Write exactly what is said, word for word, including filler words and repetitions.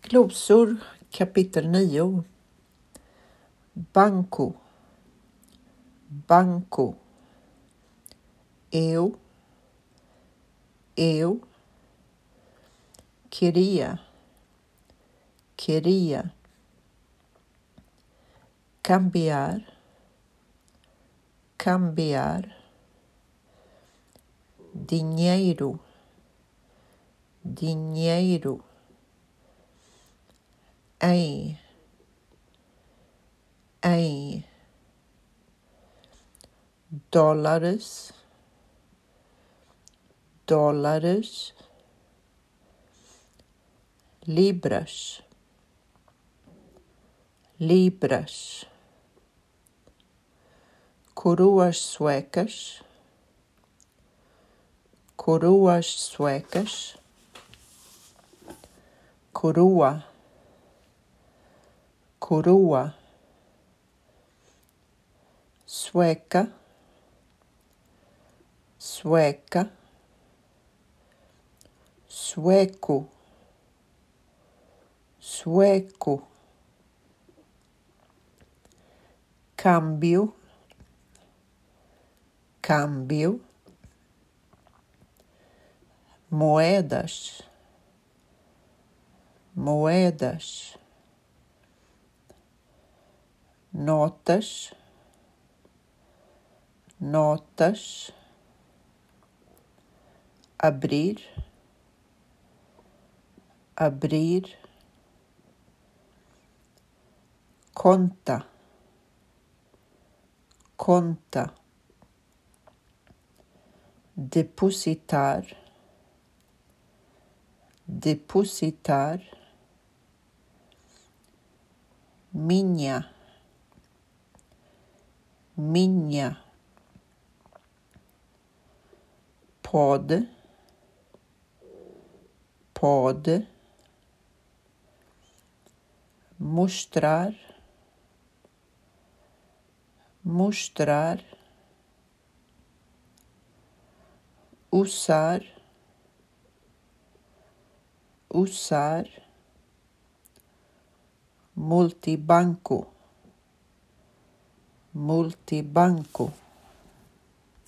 Glosor kapitel nio. Banco, banco. Eu, eu. Queria, queria. Cambiar, cambiar. Dinheiro, dinheiro. Em, em. Dólares, dólares. Libras, libras. Coroas suecas, coroas suecas. Coroa, coroa. Sueca, sueca. Sueco, sueco. Câmbio, câmbio. Moedas, moedas. Notas, notas. Abrir, abrir. Conta, conta. Depositar, depositar. Minha, minha. Pode, pode. Mostrar, mostrar. Usar, usar. Multibanco, multibanco.